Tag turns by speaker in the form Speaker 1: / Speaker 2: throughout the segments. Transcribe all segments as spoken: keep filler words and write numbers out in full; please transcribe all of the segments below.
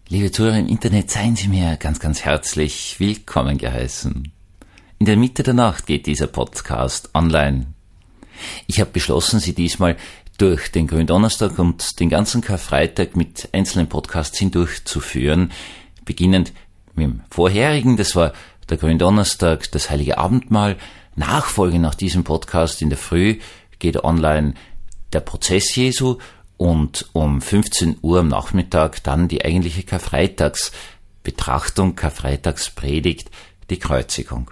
Speaker 1: Liebe Zuhörer im Internet, seien Sie mir ganz, ganz herzlich willkommen geheißen. In der Mitte der Nacht geht dieser Podcast online. Ich habe beschlossen, Sie diesmal durch den Gründonnerstag und den ganzen Karfreitag mit einzelnen Podcasts hindurchzuführen, beginnend mit dem vorherigen, das war der Gründonnerstag, das Heilige Abendmahl, Nachfolge nach diesem Podcast in der Früh geht online der Prozess Jesu, und um fünfzehn Uhr am Nachmittag dann die eigentliche Karfreitagsbetrachtung, Karfreitagspredigt, die Kreuzigung.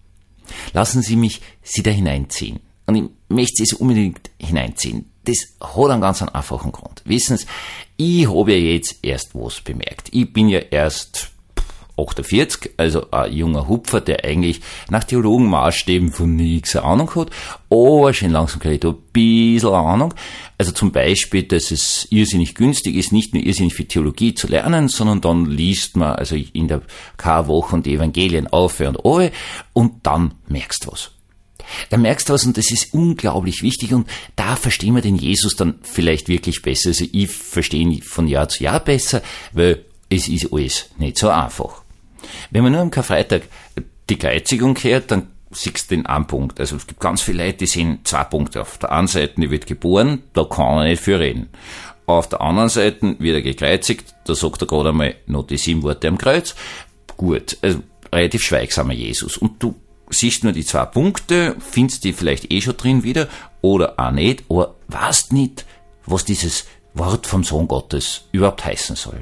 Speaker 1: Lassen Sie mich Sie da hineinziehen. Und ich möchte Sie unbedingt hineinziehen. Das hat einen ganz einfachen Grund. Wissen Sie, ich habe ja jetzt erst was bemerkt. Ich bin ja erst achtundvierzig, also ein junger Hupfer, der eigentlich nach Theologenmaßstäben von nichts Ahnung hat, aber schon langsam kriegt er ein bisschen Ahnung. Also zum Beispiel, dass es irrsinnig günstig ist, nicht nur irrsinnig viel Theologie zu lernen, sondern dann liest man also in der Karwoche und die Evangelien auf und an und dann merkst du was. Da merkst du was und das ist unglaublich wichtig und da verstehen wir den Jesus dann vielleicht wirklich besser. Also ich verstehe ihn von Jahr zu Jahr besser, weil es ist alles nicht so einfach. Wenn man nur am Karfreitag die Kreuzigung hört, dann siehst du den einen Punkt. Also es gibt ganz viele Leute, die sehen zwei Punkte. Auf der einen Seite, die wird geboren, da kann er nicht für reden. Auf der anderen Seite wird er gekreuzigt, da sagt er gerade einmal noch die sieben Worte am Kreuz. Gut, also relativ schweigsamer Jesus. Und du siehst nur die zwei Punkte, findest die vielleicht eh schon drin wieder oder auch nicht, aber weißt nicht, was dieses Wort vom Sohn Gottes überhaupt heißen soll.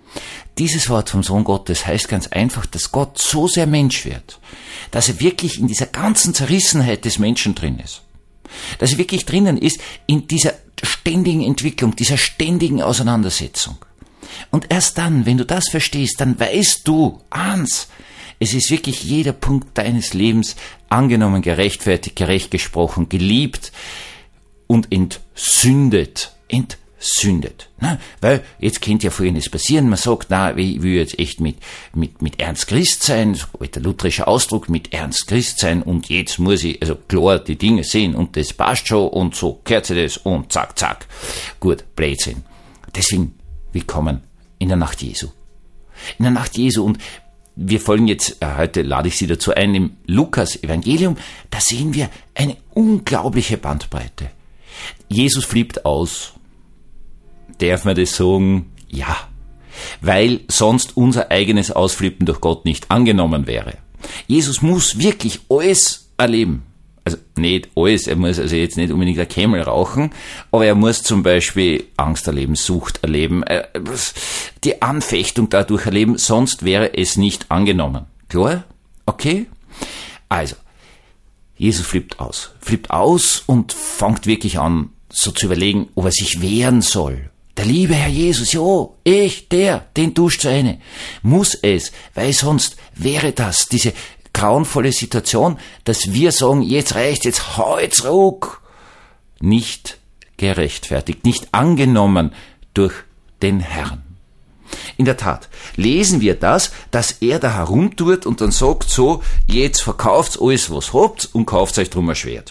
Speaker 1: Dieses Wort vom Sohn Gottes heißt ganz einfach, dass Gott so sehr Mensch wird, dass er wirklich in dieser ganzen Zerrissenheit des Menschen drin ist. Dass er wirklich drinnen ist in dieser ständigen Entwicklung, dieser ständigen Auseinandersetzung. Und erst dann, wenn du das verstehst, dann weißt du, eins, es ist wirklich jeder Punkt deines Lebens angenommen, gerechtfertigt, gerecht gesprochen, geliebt und entsündet, entsündet. Sündet. Na, weil jetzt könnte ja Folgendes passieren, man sagt, na, ich will jetzt echt mit, mit, mit Ernst Christ sein, der lutherische Ausdruck, mit Ernst Christ sein und jetzt muss ich, also klar, die Dinge sehen und das passt schon und so gehört sich das und zack, zack. Gut, Blödsinn. Deswegen, willkommen in der Nacht Jesu. In der Nacht Jesu und wir folgen jetzt, äh, heute lade ich Sie dazu ein, im Lukas-Evangelium, da sehen wir eine unglaubliche Bandbreite. Jesus flippt aus. Darf man das sagen? Ja. Weil sonst unser eigenes Ausflippen durch Gott nicht angenommen wäre. Jesus muss wirklich alles erleben. Also nicht alles, er muss also jetzt nicht unbedingt ein Kämmel rauchen, aber er muss zum Beispiel Angst erleben, Sucht erleben, die Anfechtung dadurch erleben, sonst wäre es nicht angenommen. Klar? Okay? Also, Jesus flippt aus. Flippt aus und fängt wirklich an, so zu überlegen, ob er sich wehren soll. Der liebe Herr Jesus, ja, ich, der, den tust du eine, muss es, weil sonst wäre das, diese grauenvolle Situation, dass wir sagen, jetzt reicht, jetzt hau jetzt ruck, nicht gerechtfertigt, nicht angenommen durch den Herrn. In der Tat, lesen wir das, dass er da herumtut und dann sagt so, jetzt verkauft alles, was habt und kauft euch drum ein Schwert.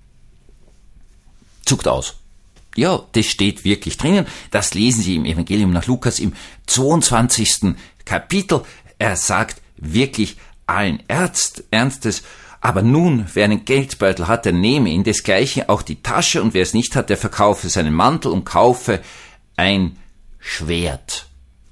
Speaker 1: Zuckt aus. Ja, das steht wirklich drinnen. Das lesen Sie im Evangelium nach Lukas im zweiundzwanzigsten Kapitel. Er sagt wirklich allen Ernst, Ernstes, aber nun, wer einen Geldbeutel hat, der nehme ihn desgleichen auch die Tasche und wer es nicht hat, der verkaufe seinen Mantel und kaufe ein Schwert.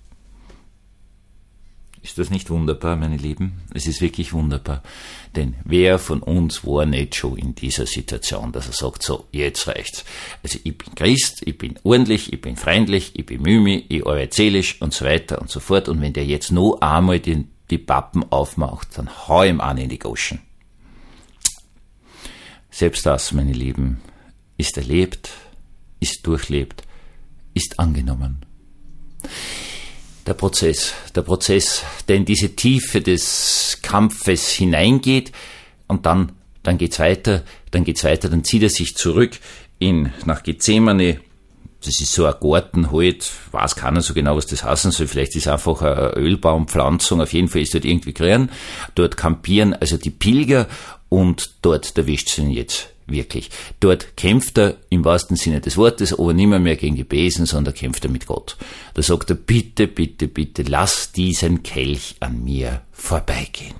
Speaker 1: Ist das nicht wunderbar, meine Lieben? Es ist wirklich wunderbar. Denn wer von uns war nicht schon in dieser Situation, dass er sagt, so, jetzt reicht's. Also ich bin Christ, ich bin ordentlich, ich bin freundlich, ich bemühe mich, ich arbeite seelisch und so weiter und so fort. Und wenn der jetzt noch einmal die, die Pappen aufmacht, dann hau ihm an in die Goschen. Selbst das, meine Lieben, ist erlebt, ist durchlebt, ist angenommen. Der Prozess, der Prozess, der in diese Tiefe des Kampfes hineingeht und dann, dann geht's weiter, dann geht's weiter, dann zieht er sich zurück in, nach Gethsemane. Das ist so ein Garten halt, weiß keiner so genau, was das heißen soll, vielleicht ist es einfach eine Ölbaumpflanzung, auf jeden Fall ist dort irgendwie grün. Dort kampieren also die Pilger und dort erwischt sie ihn jetzt wirklich. Dort kämpft er im wahrsten Sinne des Wortes, aber nicht mehr, mehr gegen die Besen, sondern kämpft er mit Gott. Da sagt er, bitte, bitte, bitte, lass diesen Kelch an mir vorbeigehen.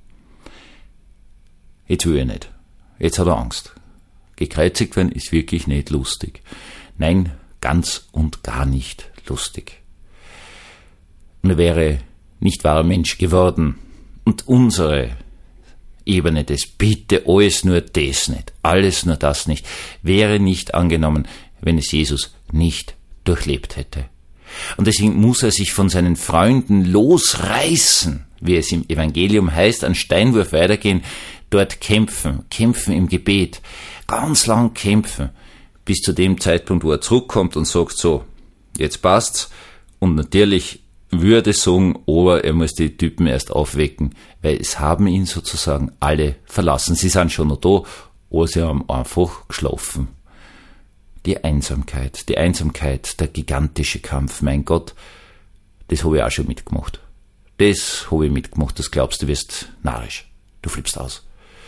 Speaker 1: Jetzt will er nicht. Jetzt hat er Angst. Gekreuzigt werden ist wirklich nicht lustig. Nein, ganz und gar nicht lustig. Und er wäre nicht wahrer Mensch geworden. Und unsere Ebene des Bitte, alles nur das nicht, alles nur das nicht, wäre nicht angenommen, wenn es Jesus nicht durchlebt hätte. Und deswegen muss er sich von seinen Freunden losreißen, wie es im Evangelium heißt, an Steinwurf weitergehen, dort kämpfen, kämpfen im Gebet, ganz lang kämpfen, bis zu dem Zeitpunkt, wo er zurückkommt und sagt so, jetzt passt's, und natürlich würde sagen, aber er muss die Typen erst aufwecken, weil es haben ihn sozusagen alle verlassen. Sie sind schon noch da, aber sie haben einfach geschlafen. Die Einsamkeit, die Einsamkeit, der gigantische Kampf, mein Gott, das habe ich auch schon mitgemacht. Das habe ich mitgemacht, das glaubst du, wirst narrisch. Du flippst aus.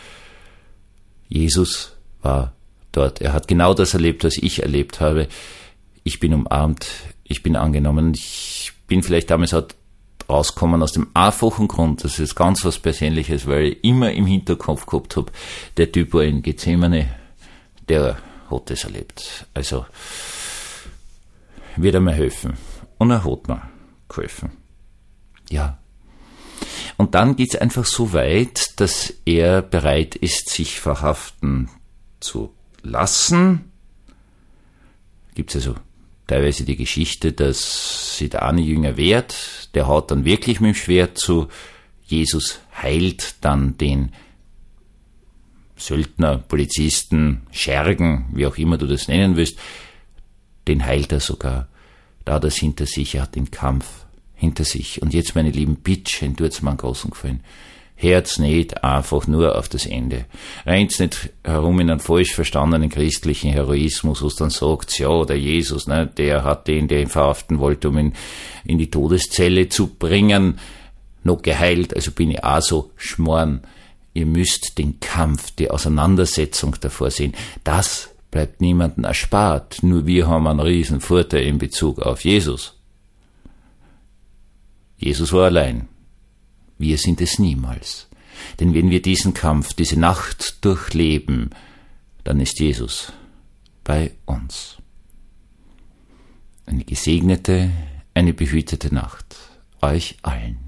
Speaker 1: Jesus war dort. Er hat genau das erlebt, was ich erlebt habe. Ich bin umarmt, ich bin angenommen, ich bin vielleicht damals halt rausgekommen aus dem einfachen Grund, das ist ganz was Persönliches, weil ich immer im Hinterkopf gehabt habe, der Typ war in Gethsemane, der hat das erlebt. Also wird er mir helfen. Und er hat mir geholfen. Ja. Und dann geht's einfach so weit, dass er bereit ist, sich verhaften zu lassen. Gibt's also teilweise die Geschichte, dass sich der eine Jünger wehrt, der haut dann wirklich mit dem Schwert zu, Jesus heilt dann den Söldner, Polizisten, Schergen, wie auch immer du das nennen willst, den heilt er sogar. Da hat er es hinter sich, er hat den Kampf hinter sich. Und jetzt, meine lieben, bitteschön, tut's mir einen großen Gefallen. Hört's nicht einfach nur auf das Ende. Rennt's nicht herum in einen falsch verstandenen christlichen Heroismus, wo es dann sagt, ja, der Jesus, ne, der hat den, der ihn verhaften wollte, um ihn in die Todeszelle zu bringen, noch geheilt, also bin ich auch so schmoren. Ihr müsst den Kampf, die Auseinandersetzung davor sehen. Das bleibt niemandem erspart. Nur wir haben einen riesen Vorteil in Bezug auf Jesus. Jesus war allein. Wir sind es niemals. Denn wenn wir diesen Kampf, diese Nacht durchleben, dann ist Jesus bei uns. Eine gesegnete, eine behütete Nacht euch allen.